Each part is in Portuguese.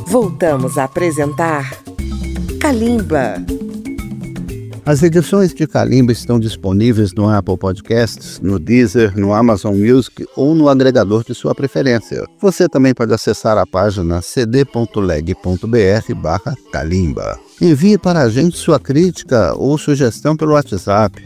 Voltamos a apresentar Kalimba. As edições de Kalimba estão disponíveis no Apple Podcasts, no Deezer, no Amazon Music ou no agregador de sua preferência. Você também pode acessar a página cd.leg.br/Kalimba. Envie para a gente sua crítica ou sugestão pelo WhatsApp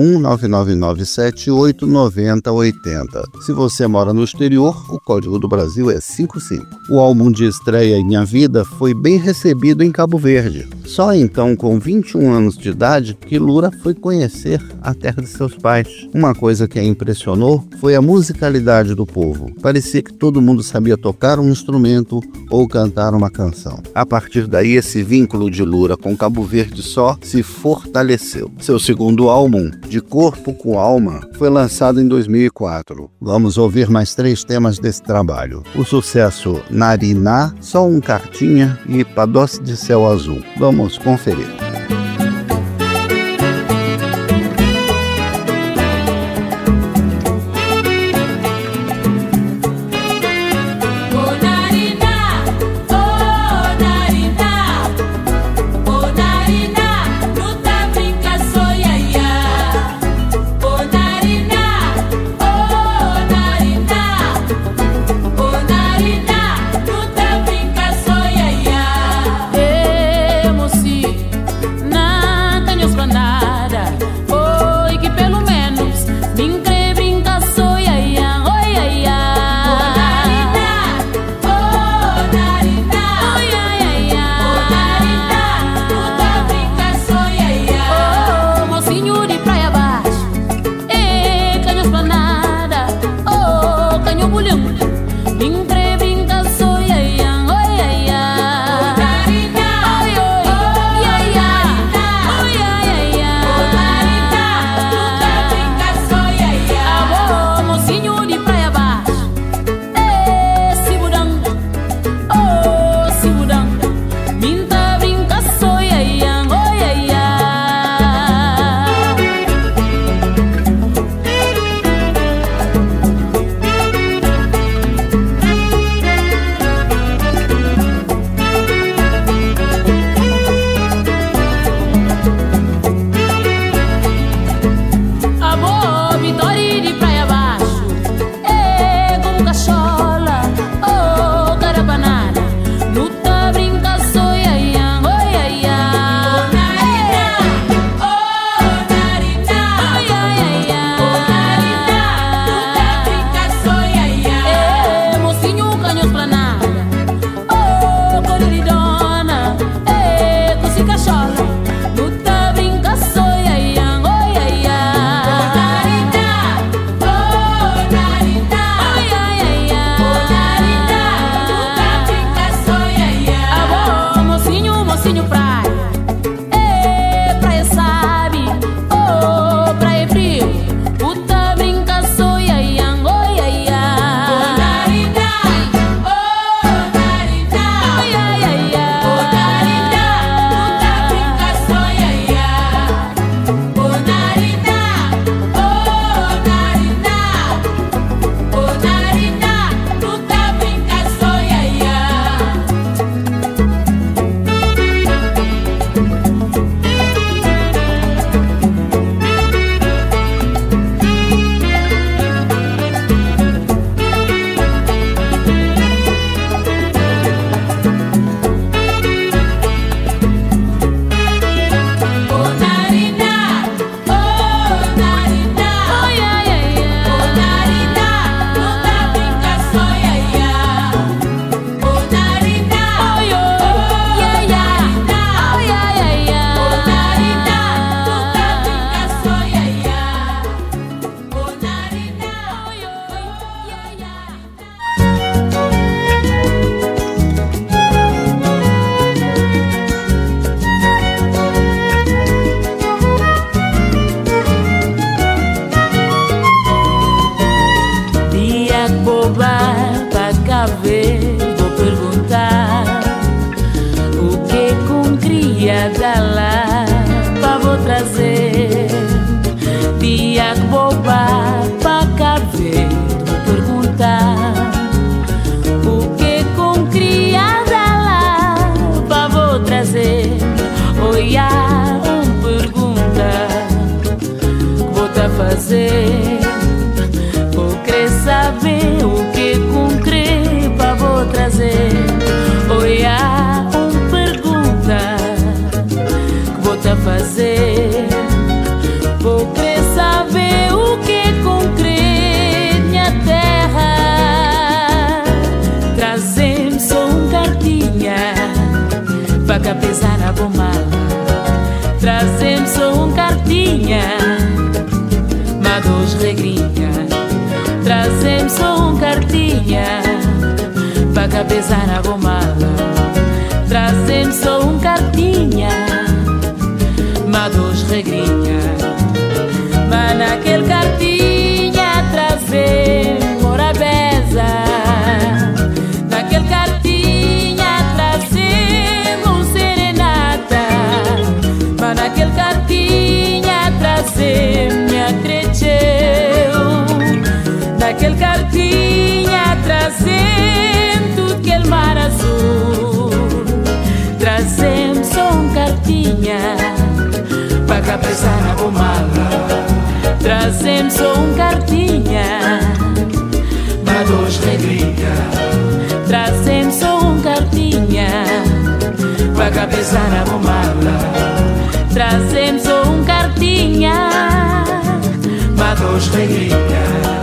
61999789080. Se você mora no exterior, o código do Brasil é 55. O álbum de estreia em Minha Vida foi bem recebido em Cabo Verde. Só então, com 21 anos de idade, que Lura foi conhecer a terra de seus pais. Uma coisa que a impressionou foi a musicalidade do povo. Parecia que todo mundo sabia tocar um instrumento ou cantar uma canção. A partir daí, esse vínculo de Lura com Cabo Verde só se fortaleceu. Seu segundo álbum, De Corpo com Alma, foi lançado em 2004. Vamos ouvir mais 3 temas desse trabalho. O sucesso Nariná, Só um Cartinha e Padoce de Céu Azul. Vamos conferir. pra cabeça na gomala. Trazem só cartinha, mas 2 regrinhas. Mas naquele cartinha trazem morabeza. Naquele cartinha trazem serenata. Mas naquele cartinha trazem minha cresceu. Naquele cartinha trazem tudo aquele mar azul. Trazem só cartinha pra cabeça na gomala. Trazem só cartinha, mas 2 regrinhas. Trazem só cartinha pra cabeça na gomala. Trazem só cartinha, mas 2 regrinhas.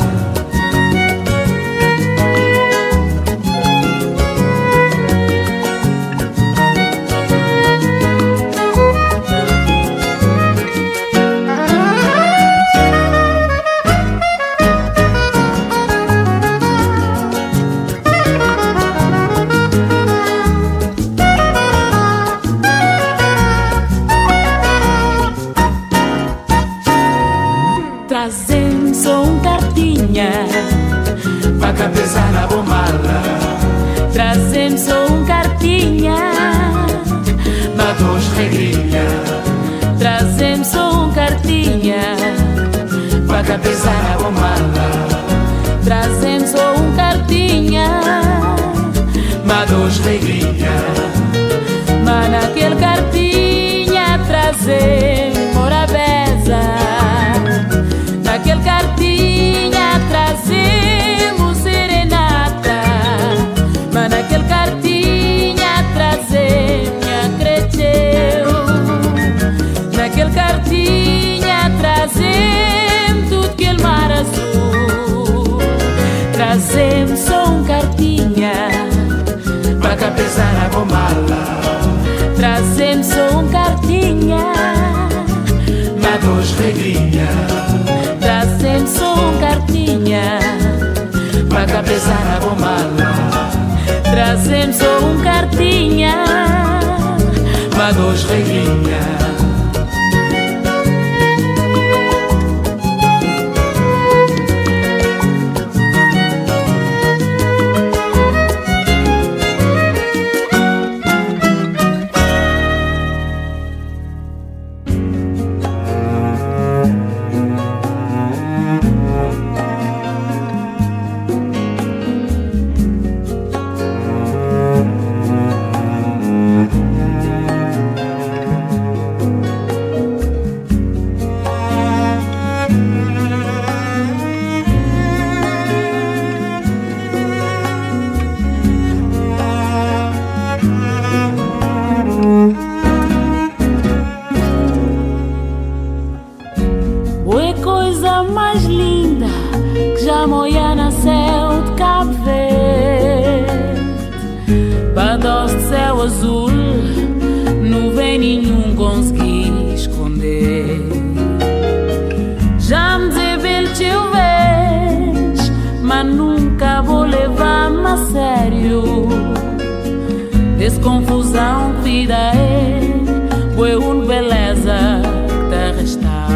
Trazem só cartinha pra cabeça na bomala. Trazem só cartinha, mas 2 regrinhas. Trazem só cartinha pra cabeça na bomala. Trazem só cartinha, mas 2 regrinhas. Mas naquele cartinha trazem morabeza. Naquele cartinha trazemos serenata. Mas naquele cartinha trazemos cresceu. Naquele cartinha trazemos tudo aquele mar azul. Trazemos só cartinha pra cabeça na gomala. Trazemos só cartinha, mas 2 regrinhas. Trazem só cartinha pra cabeça na gomala. Trazem só cartinha, mas 2 regrinhas. Azul, nuvem nenhum consegui esconder. Já me desvelhei vez, mas nunca vou levar-me a sério. Desse confusão que vida foi uma beleza que te resta.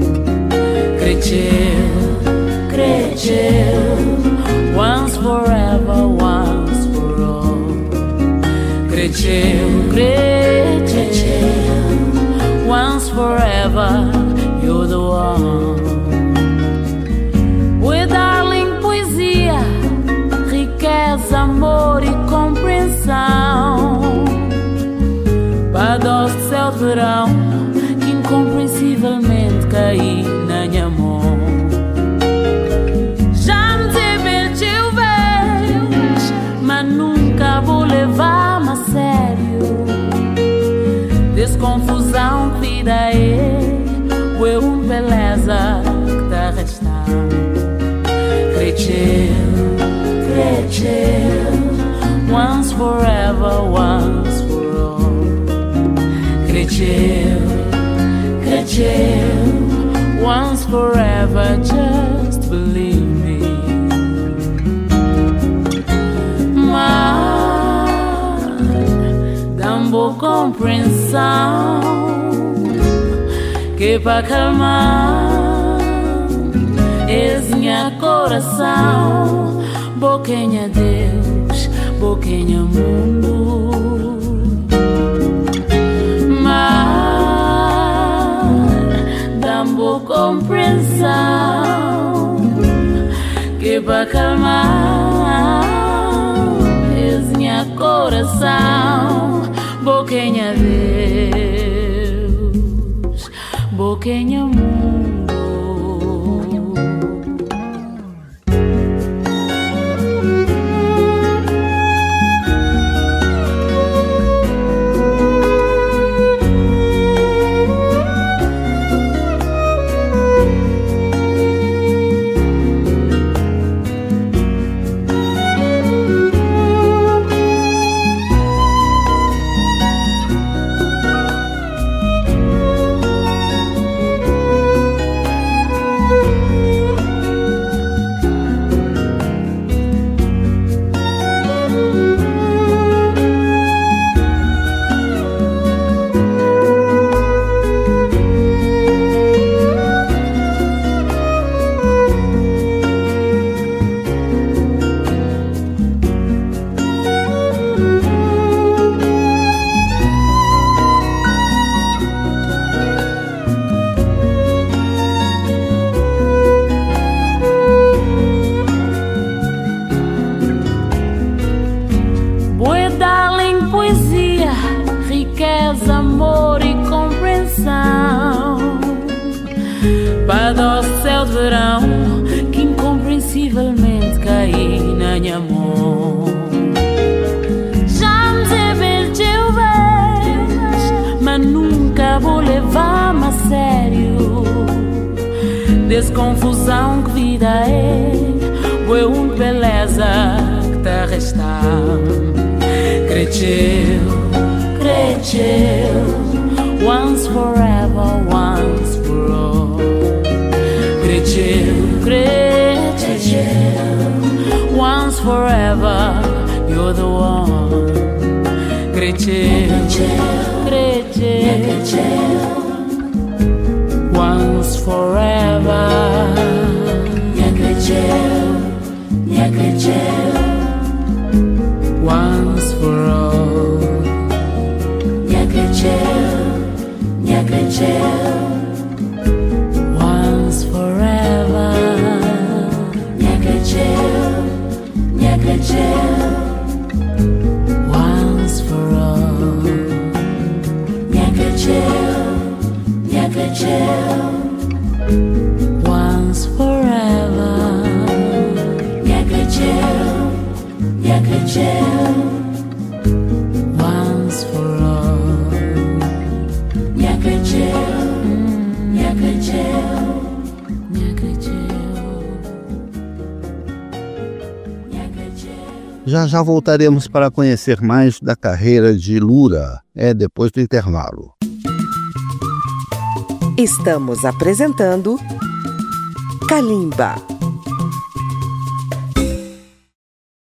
Cresceu, once forever, once for all. Cresceu, once forever, you're the one. Oi, darling, poesia, riqueza, amor e compreensão. Para doce de céu de verão, que incompreensivelmente caí na minha mão. Já me desvelhei vez, mas nunca vou levar-me a sério. Desse confusão que vida foi uma beleza que te resta. Cresceu, once forever, once for all. Cresceu, once forever, just believe me. My boa compreensão, que para calmar esse minha coração. Boquinha Deus, boquinha mundo, mas dá boa compreensão, que para calmar esse minha coração. Boquinha Deus, boquinha mundo. Amor e compreensão, para o céu de verão que incompreensivelmente cai na minha mão. Já me sei bem que eu vejo, mas nunca vou levar-me a sério. Desconfusão que vida é, foi uma beleza que te resta. Cresceu, once forever, once for all. Cresceu, once forever, you're the one. Cresceu, once forever. Once for all. Once forever. Once for all. Once forever. Once for all. Já voltaremos para conhecer mais da carreira de Lura, depois do intervalo. Estamos apresentando Kalimba.